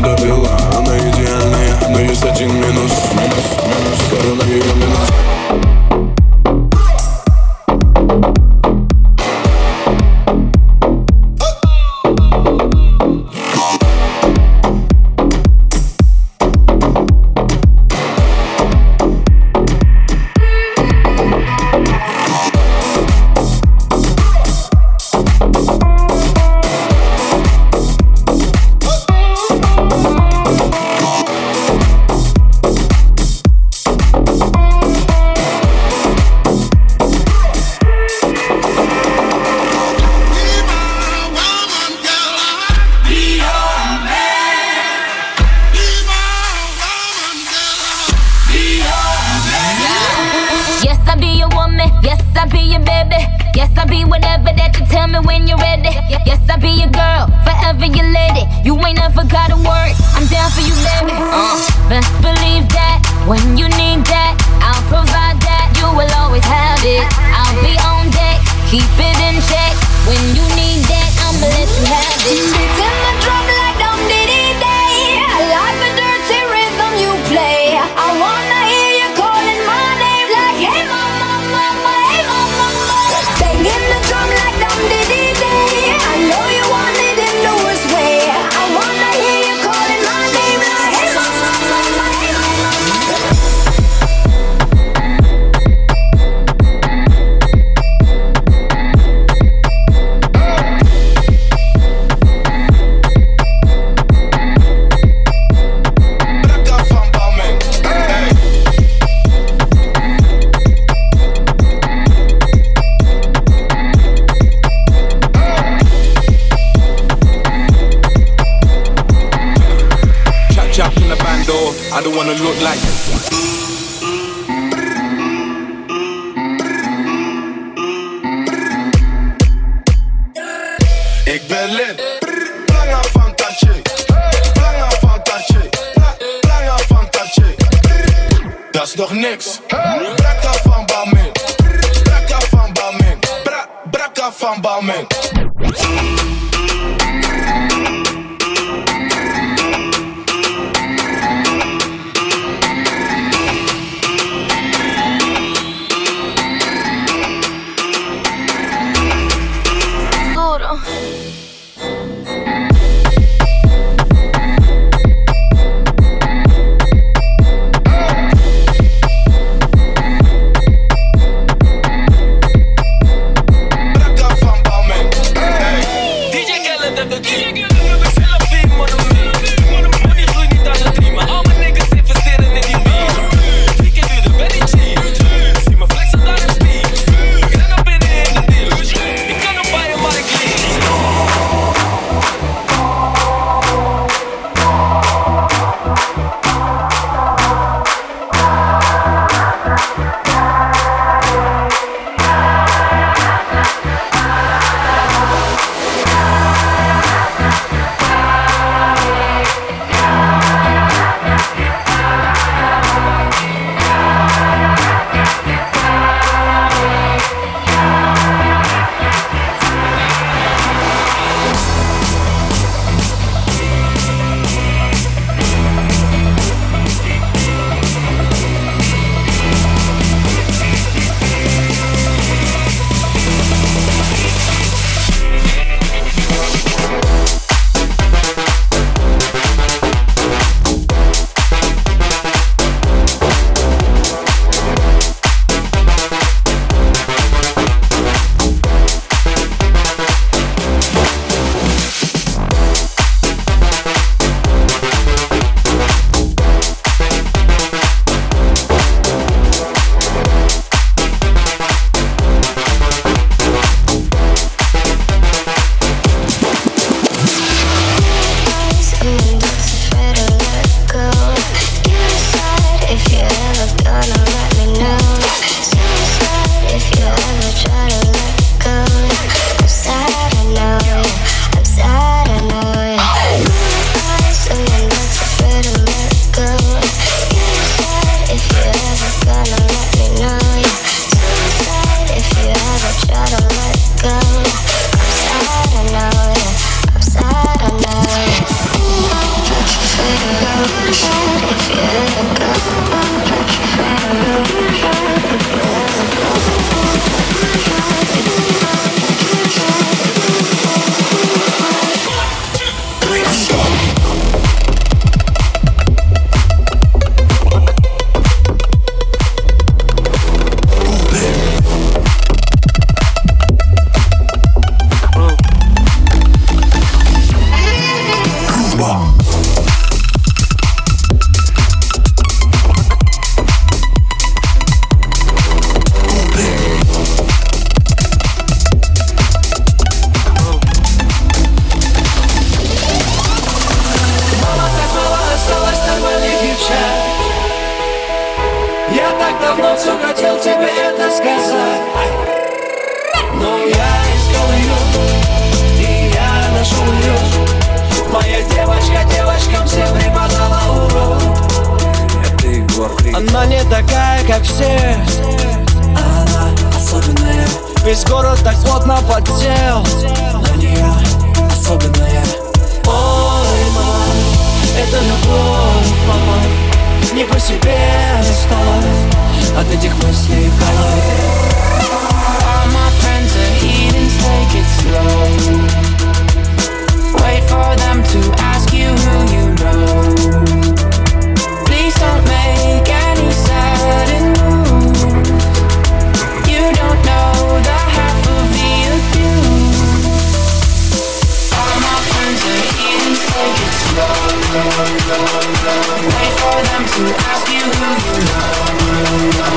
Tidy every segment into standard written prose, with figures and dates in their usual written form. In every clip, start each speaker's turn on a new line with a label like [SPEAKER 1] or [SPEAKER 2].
[SPEAKER 1] довела. Она идеальная, но есть один минус. Скоро на ее минус.
[SPEAKER 2] I don't wanna look like
[SPEAKER 1] ik ben lid. Planga fantasie. Planga fantasie. Planga fantasie. Dat is nog niks. Brakka van Balmain. Brakka van Balmain. Brakka van Balmain.
[SPEAKER 3] так давно все хотел тебе это сказать, но я искал ее, и я нашел ее. Моя девочка девочкам всем преподала урок. Это Егор Крик. Она не такая, как все, она особенная. Весь город так плотно подсел на нее, особенная. Ой, мама, это любовь, мама. Не по себе стало от этих мыслей в голове. All my friends are heathens, take it slow. Wait for them to ask you who you know. Please don't make any sudden moves. You don't know the half of the abuse. All my friends are heathens, take it slow. Wait for them to ask you who you know.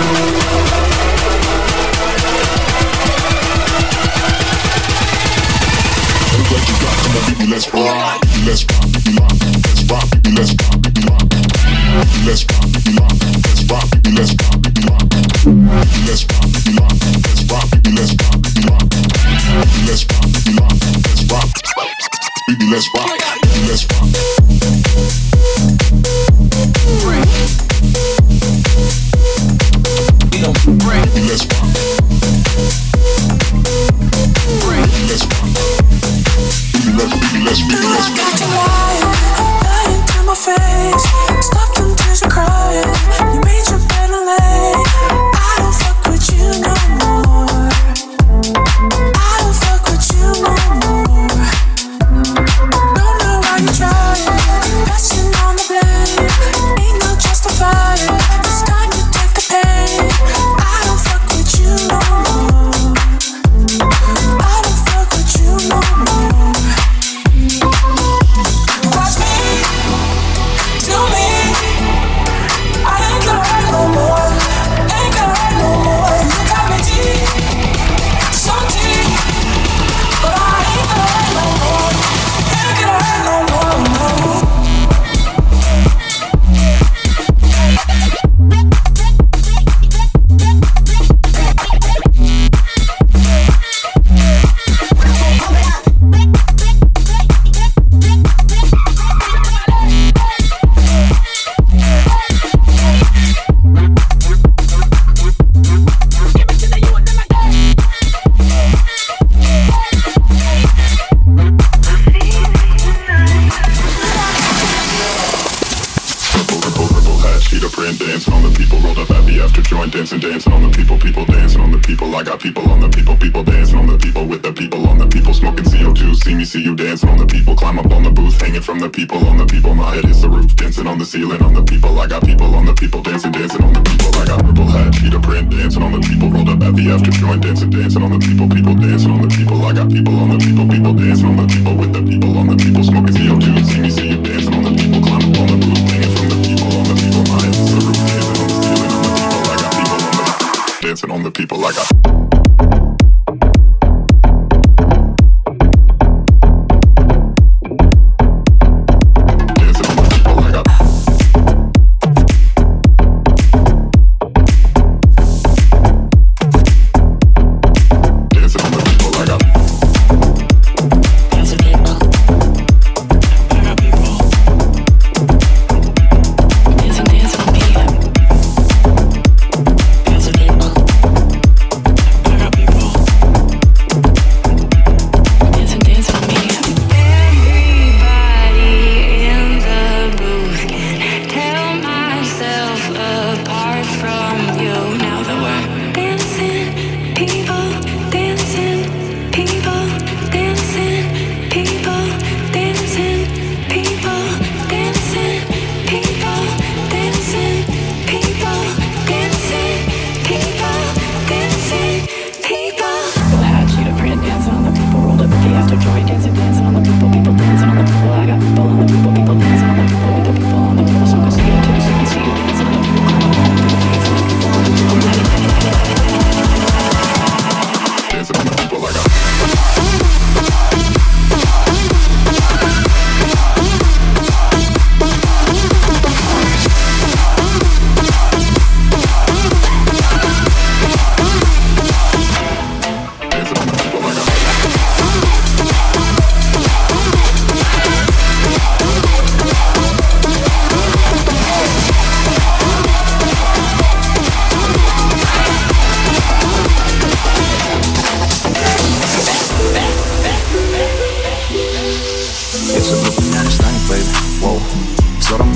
[SPEAKER 1] What you got? Come on, baby, let's rock. Let's rock, baby, rock. Let's rock, baby, let's rock, baby, rock. Let's rock, baby, rock. Let's rock, baby, let's rock, baby, rock. Let's rock, baby, rock. Let's rock, baby, let's rock, baby, rock. Let's rock, baby, rock. Let's rock, baby, let's rock. Let's rock. Baby, let's rock. Let's rock. Let's
[SPEAKER 4] got to lying to my face. Stop them tears of crying. You made your bed and lay. I don't fuck with you no more. I don't fuck with you no more. Don't know why you're trying. Passing on the blame. Ain't no justifying. It's time to take the pain. I don't fuck with you no more. I don't fuck with you no more. Watch me, do me. I ain't gonna hurt no more. Ain't gonna hurt no more. You got me deep, so deep, but I ain't gonna hurt no more. Ain't gonna hurt no more, no.
[SPEAKER 1] Dancing on the people, rolled up at the after joint, dancing on the people, people dancing on the people. I got people on the people, people dancing on the people, with the people on the people, smoking CO2. See me, see you dancing on the people, climb up on the booth, hanging from the people on the people. My head is the roof, dancing on the ceiling on the people. I got people on the people, dancing on the people. I got purple hat, cheetah print, dancing on the people, rolled up at the after joint, dancing on the people, people dancing on the people. I got people on the people, people dancing on the people, with the people on the people, smoking CO2. See me, see you dancing on the people, climb up on the booth, hanging from the people on the people. My head is the roof, dancing on the ceiling on the people. I got people on the dancing on the people. I got.
[SPEAKER 4] Dance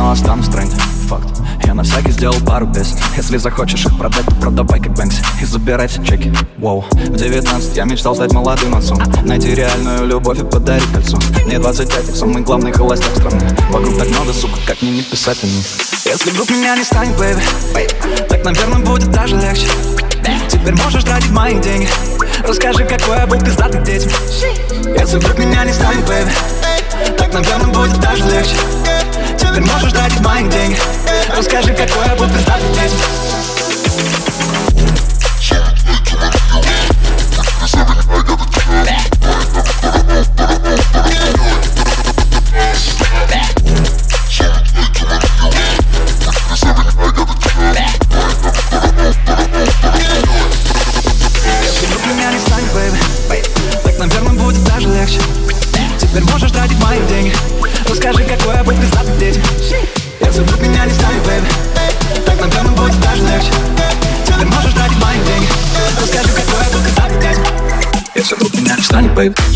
[SPEAKER 5] но останусь в тренде. Факт. Я на всякий сделал пару песен. Если захочешь их продать, то продавай как Бэнкси и забирай все чеки. Воу. В 19 я мечтал стать молодым отцом, найти реальную любовь и подарить кольцо. Мне 25, я самый главный холостяк страны. Вокруг так много, сука, как мне не писать о них. Если вдруг меня не станет, бэйби, так, наверное, будет даже легче. Теперь можешь тратить мои деньги. Расскажи, какой я был пиздатый детям. Если вдруг меня не станет, бэйби, так, наверное, будет даже легче. Теперь можешь тратить мои деньги. Расскажи, какой я был пиздатый детям. Если вдруг меня не станет, бэйби, так, наверное, будет даже легче. Теперь можешь тратить мои деньги. Расскажи, какой я был пиздатый детям. Если вдруг меня не станет, бэйби, так, наверное, будет даже легче. Теперь можешь тратить мои деньги. Расскажи, какой я был пиздатый детям. Если вдруг меня не станет, бэйби.